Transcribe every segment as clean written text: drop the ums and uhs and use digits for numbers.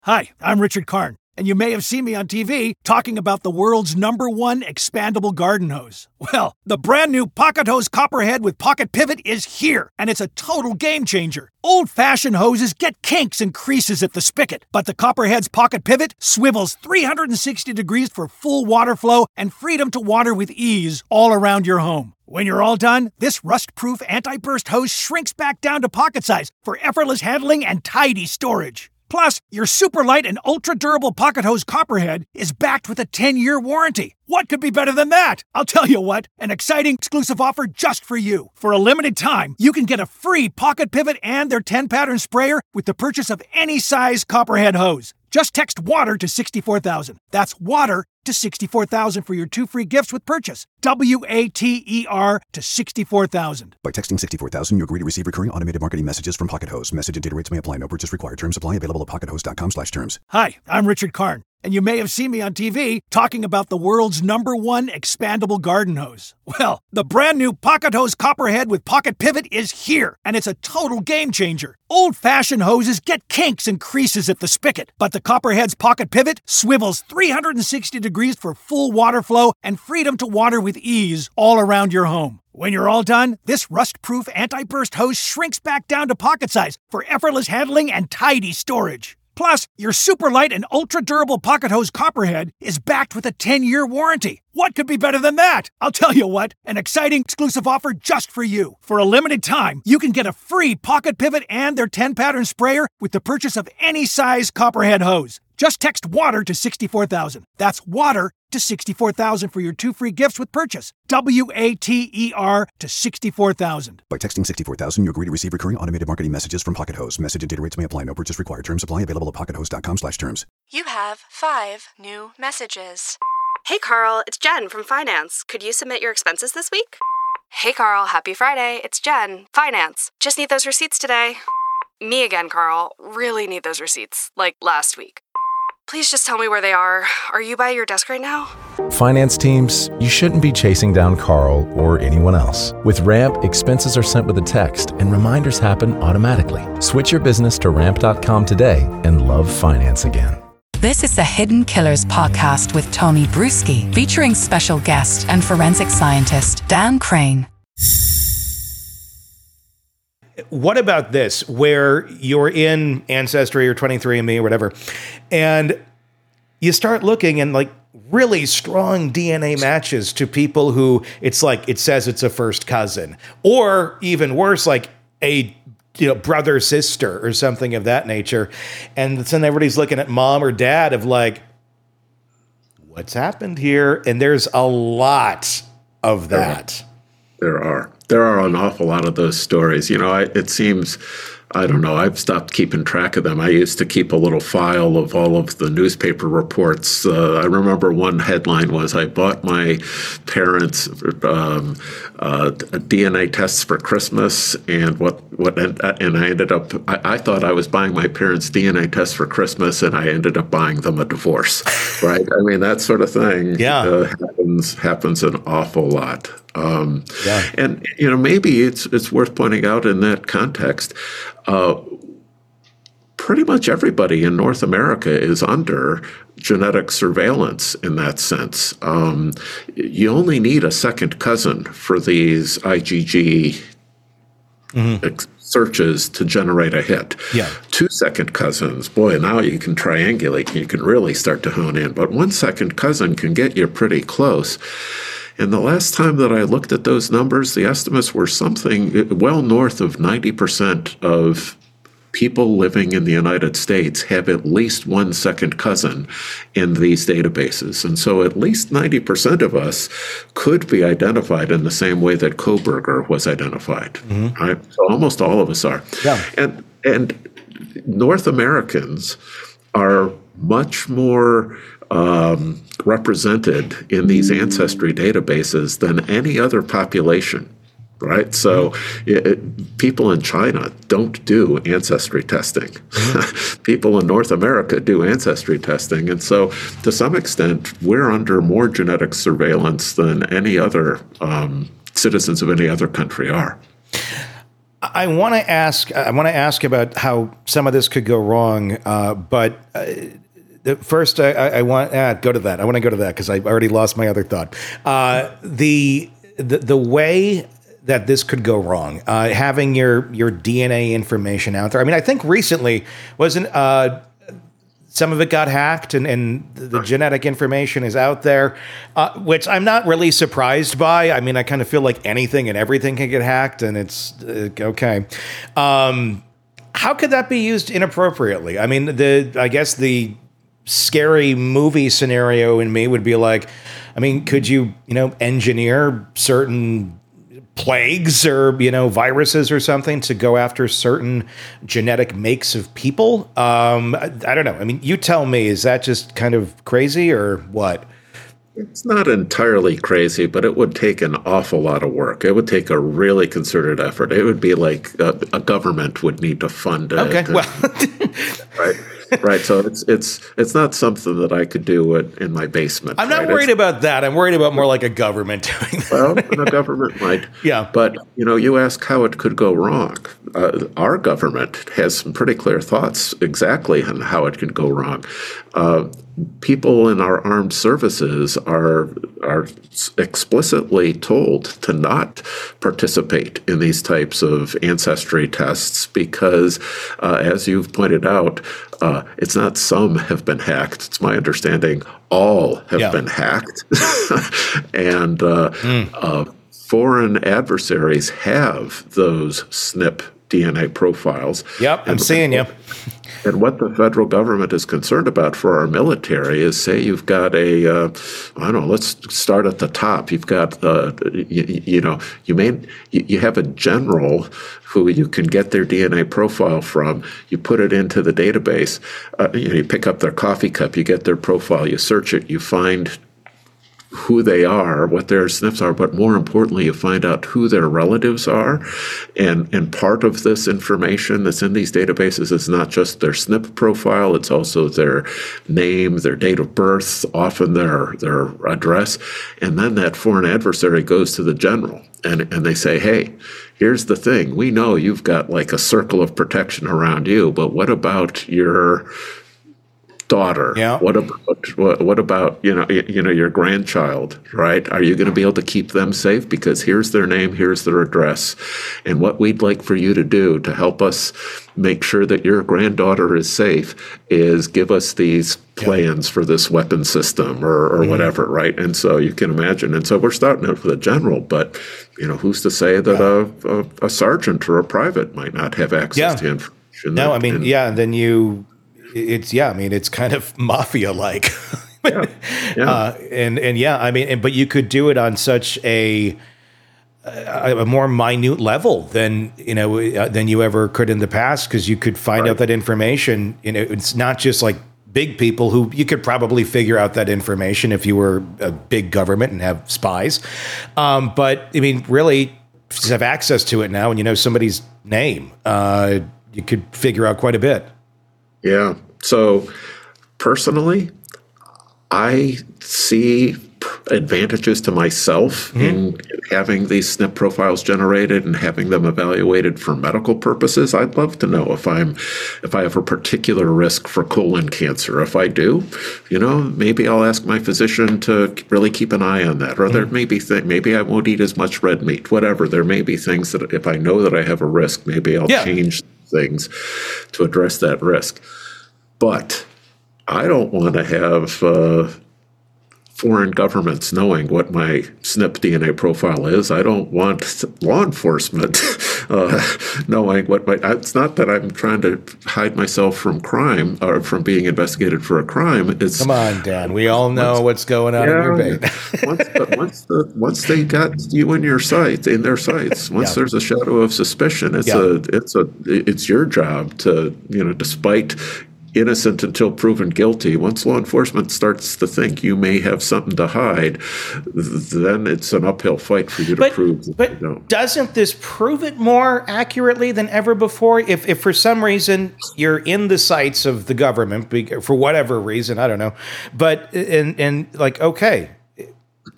Hi, I'm Richard Karn, and you may have seen me on TV talking about the world's #1 expandable garden hose. Well, the brand new Pocket Hose Copperhead with Pocket Pivot is here, and it's a total game changer. Old-fashioned hoses get kinks and creases at the spigot, but the Copperhead's Pocket Pivot swivels 360 degrees for full water flow and freedom to water with ease all around your home. When you're all done, this rust-proof anti-burst hose shrinks back down to pocket size for effortless handling and tidy storage. Plus, your super light and ultra-durable Pocket Hose Copperhead is backed with a 10-year warranty. What could be better than that? I'll tell you what, an exciting exclusive offer just for you. For a limited time, you can get a free Pocket Pivot and their 10-pattern sprayer with the purchase of any size Copperhead hose. Just text WATER to 64,000. That's WATER to 64,000 for your 2 free gifts with purchase. WATER to 64,000. By texting 64,000, you agree to receive recurring automated marketing messages from Pocket Hose. Message and data rates may apply. No purchase required. Terms apply. Available at pockethose.com/terms. Hi, I'm Richard Karn, and you may have seen me on TV talking about the world's #1 expandable garden hose. Well, the brand new Pocket Hose Copperhead with Pocket Pivot is here, and it's a total game changer. Old-fashioned hoses get kinks and creases at the spigot, but the Copperhead's Pocket Pivot swivels 360 degrees for full water flow and freedom to water with ease all around your home. When you're all done, this rust-proof anti-burst hose shrinks back down to pocket size for effortless handling and tidy storage. Plus, your super light and ultra-durable Pocket Hose Copperhead is backed with a 10-year warranty. What could be better than that? I'll tell you what, an exciting exclusive offer just for you. For a limited time, you can get a free Pocket Pivot and their 10-pattern sprayer with the purchase of any size Copperhead hose. Just text WATER to 64,000. That's WATER to 64,000 for your 2 free gifts with purchase. WATER to 64,000. By texting 64,000, you agree to receive recurring automated marketing messages from Pocket Hose. Message and data rates may apply. No purchase required. Terms apply. Available at pockethose.com/terms. You have 5 new messages. Hey Carl, it's Jen from Finance. Could you submit your expenses this week? Hey Carl, happy Friday. It's Jen, Finance. Just need those receipts today. Me again, Carl. Really need those receipts, like last week. Please just tell me where they are. Are you by your desk right now? Finance teams, you shouldn't be chasing down Carl or anyone else. With Ramp, expenses are sent with a text and reminders happen automatically. Switch your business to ramp.com today and love finance again. This is the Hidden Killers podcast with Tony Bruschi, featuring special guest and forensic scientist Dan Crane. What about this, where you're in Ancestry or 23andMe or whatever, and you start looking and like really strong DNA matches to people who it's like it says it's a first cousin, or even worse, like a brother, sister, or something of that nature, and then everybody's looking at mom or dad of like, what's happened here? And there's a lot of that. There are an awful lot of those stories. It seems, I don't know, I've stopped keeping track of them. I used to keep a little file of all of the newspaper reports. I remember one headline was, I bought my parents DNA tests for Christmas, and I ended up, I thought I was buying my parents DNA tests for Christmas, and I ended up buying them a divorce, right? I mean, that sort of thing happens an awful lot. And maybe it's worth pointing out in that context, pretty much everybody in North America is under genetic surveillance in that sense. You only need a second cousin for these IgG searches to generate a hit. 2 second cousins, boy, now you can triangulate, you can really start to hone in, but 1 second cousin can get you pretty close. And the last time that I looked at those numbers, the estimates were something well north of 90% of people living in the United States have at least 1 second cousin in these databases. And so at least 90% of us could be identified in the same way that Kohberger was identified. Right? So almost all of us are. And North Americans are much more represented in these ancestry databases than any other population, right? So people in China don't do ancestry testing. People in North America do ancestry testing. And so to some extent, we're under more genetic surveillance than any other citizens of any other country are. I want to ask about how some of this could go wrong, but first I want go to that. I want to go to that because I already lost my other thought. The way that this could go wrong, having your DNA information out there. I mean, I think recently wasn't some of it got hacked and the genetic information is out there, which I'm not really surprised by. I mean, I kind of feel like anything and everything can get hacked, and it's okay. How could that be used inappropriately? I mean, I guess the scary movie scenario in me would be like, I mean, could you engineer certain plagues or viruses or something to go after certain genetic makes of people? I don't know. I mean, you tell me, is that just kind of crazy or what? It's not entirely crazy, but it would take an awful lot of work. It would take a really concerted effort. It would be like a government would need to fund it. Okay, well, right. Right, so it's not something that I could do in my basement. I'm not worried about that. I'm worried about more like a government doing that. Well, the government might. Yeah. But, you ask how it could go wrong. Our government has some pretty clear thoughts exactly on how it could go wrong. People in our armed services are explicitly told to not participate in these types of ancestry tests because, as you've pointed out, it's not some have been hacked. It's my understanding all have been hacked. And foreign adversaries have those SNP DNA profiles. Yep, I'm seeing you. And what the federal government is concerned about for our military is, say you've got let's start at the top. You've got, you have a general who you can get their DNA profile from. You put it into the database. You pick up their coffee cup. You get their profile. You search it. You find who they are, what their SNPs are, but more importantly, you find out who their relatives are. And part of this information that's in these databases is not just their SNP profile, it's also their name, their date of birth, often their address. And then that foreign adversary goes to the general and they say, hey, here's the thing. We know you've got like a circle of protection around you, but what about your daughter? Yeah. What about your grandchild, right? Are you going to be able to keep them safe? Because here's their name, here's their address. And what we'd like for you to do to help us make sure that your granddaughter is safe is give us these plans for this weapon system or whatever, right? And so you can imagine. And so we're starting out with a general, but who's to say that a sergeant or a private might not have access to information? No, it's kind of mafia-like. But you could do it on such a more minute level than you ever could in the past, because you could find out that information. It's not just like big people who you could probably figure out that information if you were a big government and have spies. But I mean, really, just have access to it now, and somebody's name. You could figure out quite a bit. Yeah. So personally, I see advantages to myself in having these SNP profiles generated and having them evaluated for medical purposes. I'd love to know if I have a particular risk for colon cancer. If I do, maybe I'll ask my physician to really keep an eye on that. Or there may be maybe I won't eat as much red meat, whatever. There may be things that if I know that I have a risk, maybe I'll change things to address that risk. But I don't want to have foreign governments knowing what my SNP DNA profile is. I don't want law enforcement knowing what it's not that I'm trying to hide myself from crime or from being investigated for a crime. Come on, Dan. We all know what's going on in your bait. once they got you in their sights, once there's a shadow of suspicion, it's your job to, despite innocent until proven guilty. Once law enforcement starts to think you may have something to hide, then it's an uphill fight for you to prove that you don't. Doesn't this prove it more accurately than ever before? If for some reason you're in the sights of the government, for whatever reason, I don't know, but and like, okay,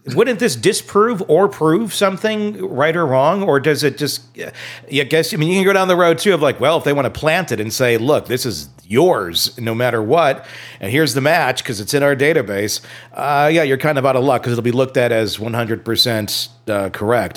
wouldn't this disprove or prove something, right or wrong? Or does it just, you can go down the road too of like, well, if they want to plant it and say, look, this is yours no matter what, and here's the match because it's in our database, you're kind of out of luck because it'll be looked at as 100% correct.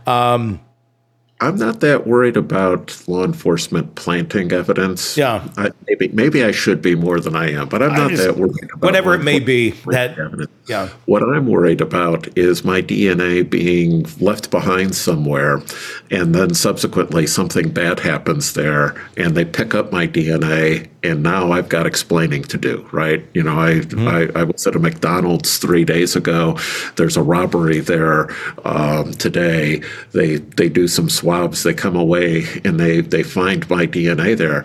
I'm not that worried about law enforcement planting evidence. Yeah. Maybe I should be more than I am, but I'm not that worried about whatever it may be. Evidence. Yeah. What I'm worried about is my DNA being left behind somewhere, and then subsequently something bad happens there, and they pick up my DNA, and now I've got explaining to do, right? I was at a McDonald's 3 days ago. There's a robbery there today. They do some swabs. They come away and they find my DNA there.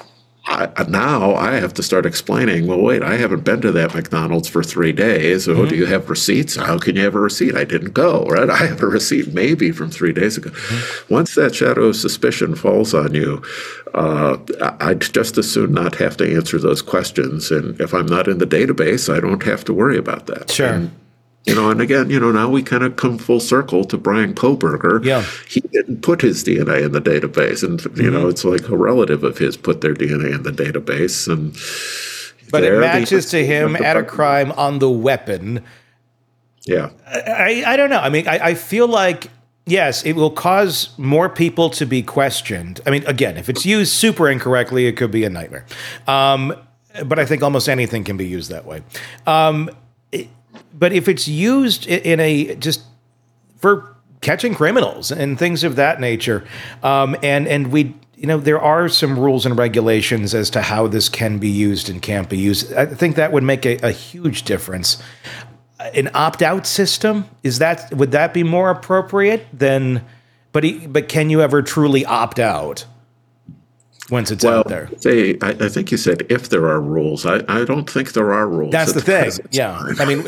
Now I have to start explaining, well, wait, I haven't been to that McDonald's for 3 days. Oh, do you have receipts? How can you have a receipt? I didn't go, right? I have a receipt maybe from 3 days ago. Once that shadow of suspicion falls on you, I'd just as soon not have to answer those questions. And if I'm not in the database, I don't have to worry about that. Sure. And again, now we kind of come full circle to Bryan Kohberger. Yeah. He didn't put his DNA in the database. And, it's like a relative of his put their DNA in the database. But it matches to him at a crime on the weapon. Yeah. I don't know. I mean, I feel like, yes, it will cause more people to be questioned. I mean, again, if it's used super incorrectly, it could be a nightmare. But I think almost anything can be used that way. But if it's used just for catching criminals and things of that nature, and we, there are some rules and regulations as to how this can be used and can't be used. I think that would make a huge difference. An opt-out system, would that be more appropriate than? But can you ever truly opt out once it's out there? I think you said if there are rules. I don't think there are rules. That's the thing. Yeah. I mean,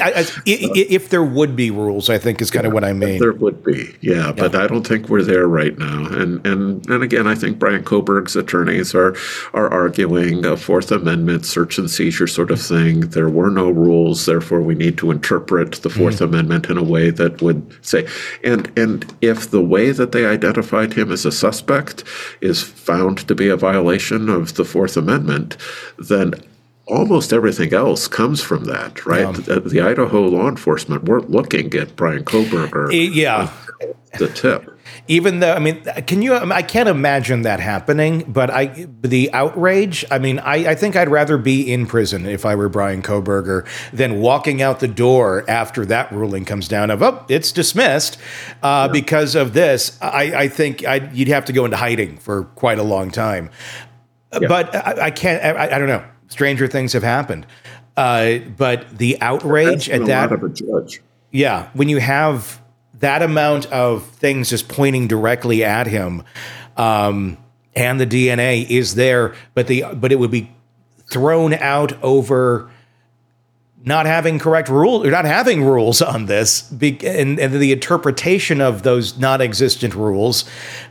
if there would be rules, I think is kind of what I mean. There would be. Yeah. But I don't think we're there right now. And again, I think Bryan Kohberger's attorneys are arguing a Fourth Amendment search and seizure sort of thing. There were no rules. Therefore, we need to interpret the Fourth Amendment in a way that would say, and if the way that they identified him as a suspect is found to be a violation of the Fourth Amendment, then almost everything else comes from that, right? The Idaho law enforcement weren't looking at Bryan Kohberger. The tip. Even though, I mean, I can't imagine that happening, but the outrage, I mean, I think I'd rather be in prison if I were Bryan Kohberger than walking out the door after that ruling comes down of, it's dismissed because of this. I think you'd have to go into hiding for quite a long time. Yeah. But I can't, I don't know. Stranger things have happened. But the outrage at that. Lot of a judge. Yeah. When you have that amount of things just pointing directly at him, and the DNA is there, but it would be thrown out over not having correct rules or not having rules on this, and the interpretation of those non-existent rules.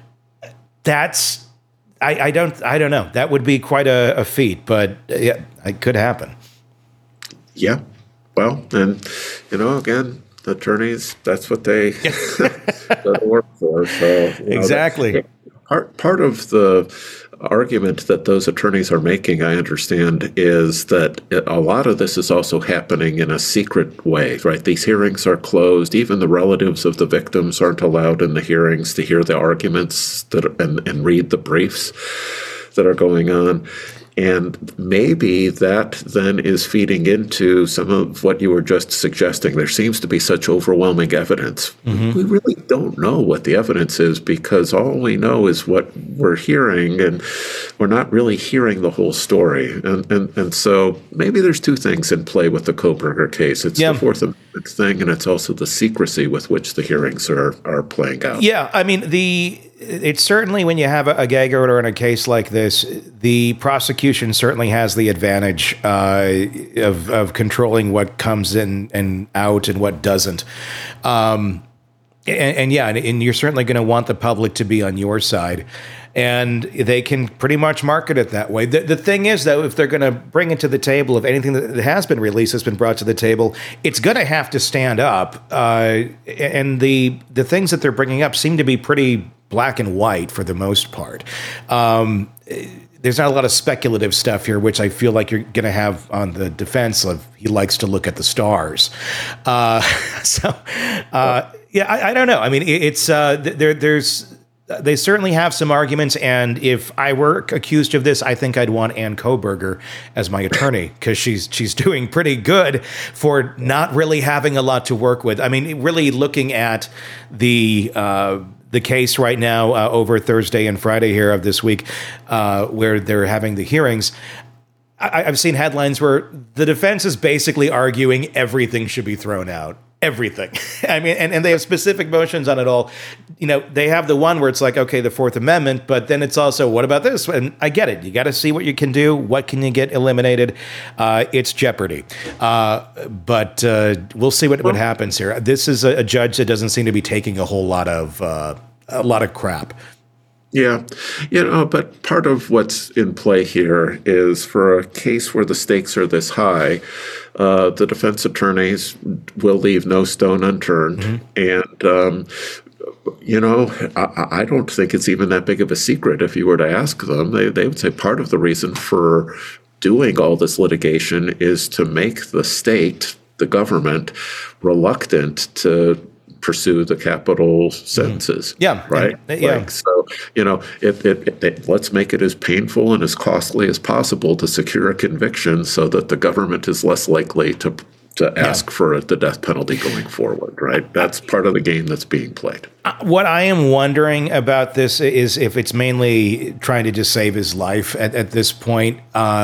That's I don't know. That would be quite a feat, but yeah, it could happen. Yeah. Well, and again, attorneys, that's what they go to work for. So exactly. Part of the argument that those attorneys are making, I understand, is that a lot of this is also happening in a secret way, right? These hearings are closed. Even the relatives of the victims aren't allowed in the hearings to hear the arguments and read the briefs that are going on. And maybe that then is feeding into some of what you were just suggesting. There seems to be such overwhelming evidence. Mm-hmm. We really don't know what the evidence is because all we know is what we're hearing, and we're not really hearing the whole story. And so maybe there's two things in play with the Kohberger case. It's the Fourth Amendment thing, and it's also the secrecy with which the hearings are playing out. Yeah, I mean, it's certainly when you have a gag order in a case like this, the prosecution certainly has the advantage of controlling what comes in and out and what doesn't. And you're certainly going to want the public to be on your side. And they can pretty much market it that way. The thing is, though, if they're going to bring it to the table, if anything that has been released has been brought to the table, it's going to have to stand up. And the things that they're bringing up seem to be pretty black and white for the most part. There's not a lot of speculative stuff here, which I feel like you're going to have on the defense of he likes to look at the stars. I don't know. I mean, it's there's. They certainly have some arguments, and if I were accused of this, I think I'd want Ann Kohberger as my attorney because she's doing pretty good for not really having a lot to work with. I mean, really looking at the case right now over Thursday and Friday here of this week, where they're having the hearings. I've seen headlines where the defense is basically arguing everything should be thrown out. Everything. I mean, and they have specific motions on it all. You know, they have the one where it's like, okay, the Fourth Amendment, but then it's also, what about this? And I get it. You got to see what you can do. What can you get eliminated? It's jeopardy. But we'll see what happens here. This is a judge that doesn't seem to be taking a whole lot of crap. Yeah. But part of what's in play here is for a case where the stakes are this high, the defense attorneys will leave no stone unturned. Mm-hmm. And, I don't think it's even that big of a secret. If you were to ask them, they would say part of the reason for doing all this litigation is to make the state, the government, reluctant to pursue the capital sentences. Yeah. Right. Yeah. So, let's make it as painful and as costly as possible to secure a conviction so that the government is less likely to ask for the death penalty going forward. Right. That's part of the game that's being played. What I am wondering about this is if it's mainly trying to just save his life at this point.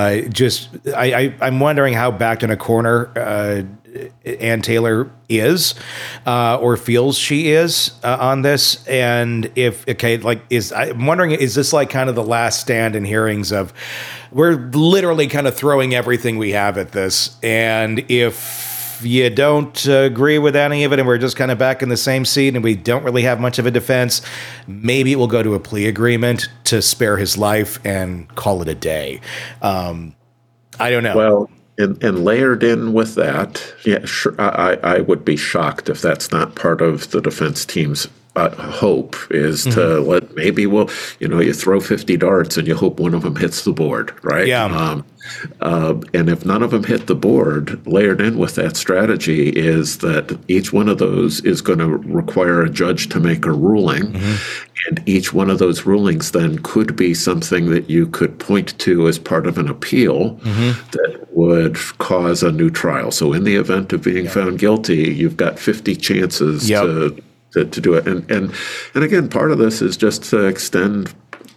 I'm wondering how backed in a corner Ann Taylor is or feels she is on this. And I'm wondering, is this like kind of the last stand in hearings of we're literally kind of throwing everything we have at this. And if you don't agree with any of it and we're just kind of back in the same seat and we don't really have much of a defense, maybe we'll go to a plea agreement to spare his life and call it a day. I don't know. Well, and layered in with that, sure, I would be shocked if that's not part of the defense team's hope is to let you throw 50 darts and you hope one of them hits the board, right? Yeah. And if none of them hit the board, layered in with that strategy is that each one of those is going to require a judge to make a ruling. And each one of those rulings then could be something that you could point to as part of an appeal that would cause a new trial. So in the event of being found guilty, you've got 50 chances to do it. And again, part of this is just to extend,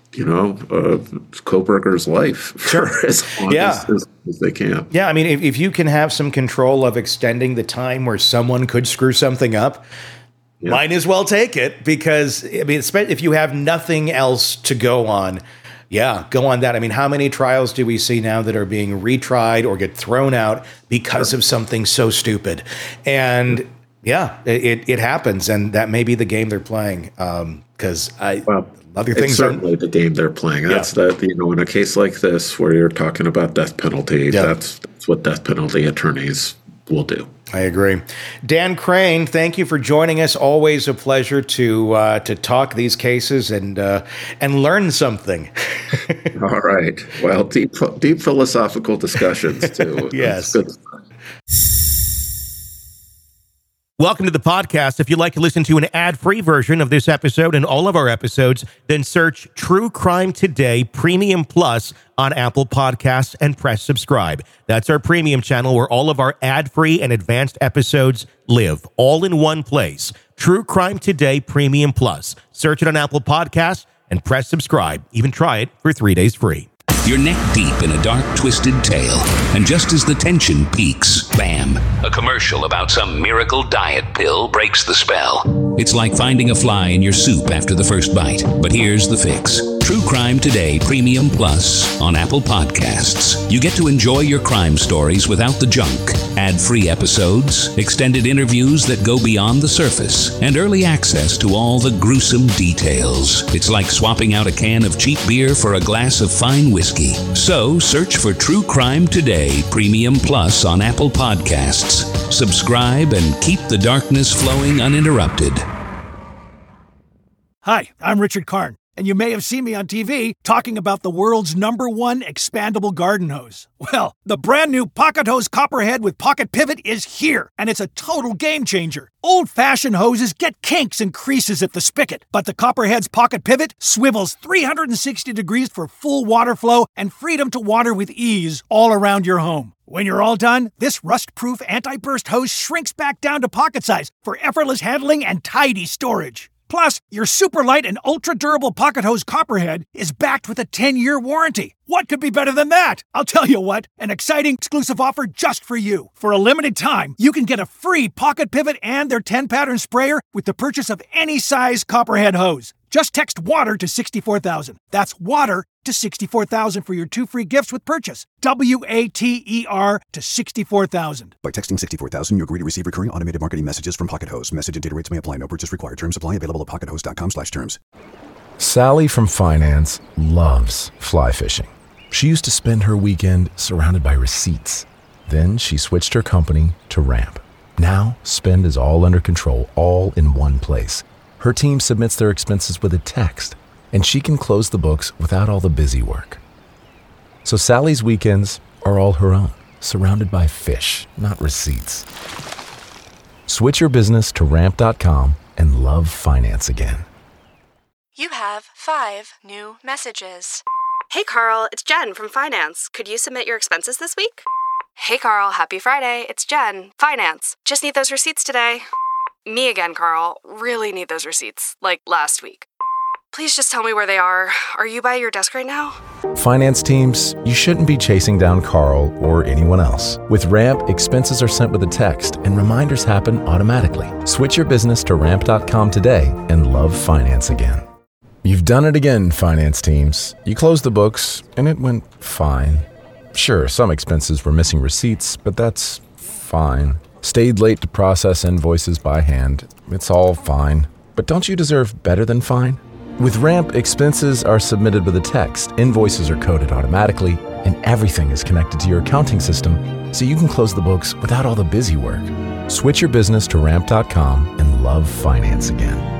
Kohberger's life for as long as they can. Yeah, I mean, if you can have some control of extending the time where someone could screw something up, might as well take it because, I mean, if you have nothing else to go on, go on that. I mean, how many trials do we see now that are being retried or get thrown out because of something so stupid? And it happens, and that may be the game they're playing. Because other things it's certainly the game they're playing. That's in a case like this where you're talking about death penalty, that's what death penalty attorneys will do. I agree. Dan Crane, thank you for joining us. Always a pleasure to talk these cases and learn something. All right. Well, deep philosophical discussions too. Yes. Good. Welcome to the podcast. If you'd like to listen to an ad-free version of this episode and all of our episodes, then search True Crime Today Premium Plus on Apple Podcasts and press subscribe. That's our premium channel where all of our ad-free and advanced episodes live, all in one place. True Crime Today Premium Plus. Search it on Apple Podcasts and press subscribe. Even try it for 3 days free. You're neck deep in a dark, twisted tale, and just as the tension peaks, bam, a commercial about some miracle diet pill breaks the spell. It's like finding a fly in your soup after the first bite, but here's the fix. True Crime Today Premium Plus on Apple Podcasts. You get to enjoy your crime stories without the junk, ad-free episodes, extended interviews that go beyond the surface, and early access to all the gruesome details. It's like swapping out a can of cheap beer for a glass of fine whiskey. So search for True Crime Today Premium Plus on Apple Podcasts. Subscribe and keep the darkness flowing uninterrupted. Hi, I'm Richard Karn, and you may have seen me on TV talking about the world's #1 expandable garden hose. Well, the brand new Pocket Hose Copperhead with Pocket Pivot is here, and it's a total game changer. Old-fashioned hoses get kinks and creases at the spigot, but the Copperhead's Pocket Pivot swivels 360 degrees for full water flow and freedom to water with ease all around your home. When you're all done, this rust-proof anti-burst hose shrinks back down to pocket size for effortless handling and tidy storage. Plus, your super light and ultra-durable Pocket Hose Copperhead is backed with a 10-year warranty. What could be better than that? I'll tell you what, an exciting exclusive offer just for you. For a limited time, you can get a free Pocket Pivot and their 10-pattern sprayer with the purchase of any size Copperhead hose. Just text WATER to 64,000. That's WATER to 64,000 for your 2 free gifts with purchase. WATER to 64,000. By texting 64,000, you agree to receive recurring automated marketing messages from Pocket Hose. Message and data rates may apply. No purchase required. Terms apply. Available at pockethose.com/terms. Sally from finance loves fly fishing. She used to spend her weekend surrounded by receipts. Then she switched her company to Ramp. Now, spend is all under control, all in one place. Her team submits their expenses with a text, and she can close the books without all the busy work. So Sally's weekends are all her own, surrounded by fish, not receipts. Switch your business to Ramp.com and love finance again. You have 5 new messages. Hey Carl, it's Jen from Finance. Could you submit your expenses this week? Hey Carl, happy Friday. It's Jen, Finance. Just need those receipts today. Me again, Carl. Really need those receipts, like last week. Please just tell me where they are. Are you by your desk right now? Finance teams, you shouldn't be chasing down Carl or anyone else. With Ramp, expenses are sent with a text and reminders happen automatically. Switch your business to Ramp.com today and love finance again. You've done it again, finance teams. You closed the books and it went fine. Sure, some expenses were missing receipts, but that's fine. Stayed late to process invoices by hand. It's all fine. But don't you deserve better than fine? With Ramp, expenses are submitted with a text, invoices are coded automatically, and everything is connected to your accounting system, so you can close the books without all the busy work. Switch your business to Ramp.com and love finance again.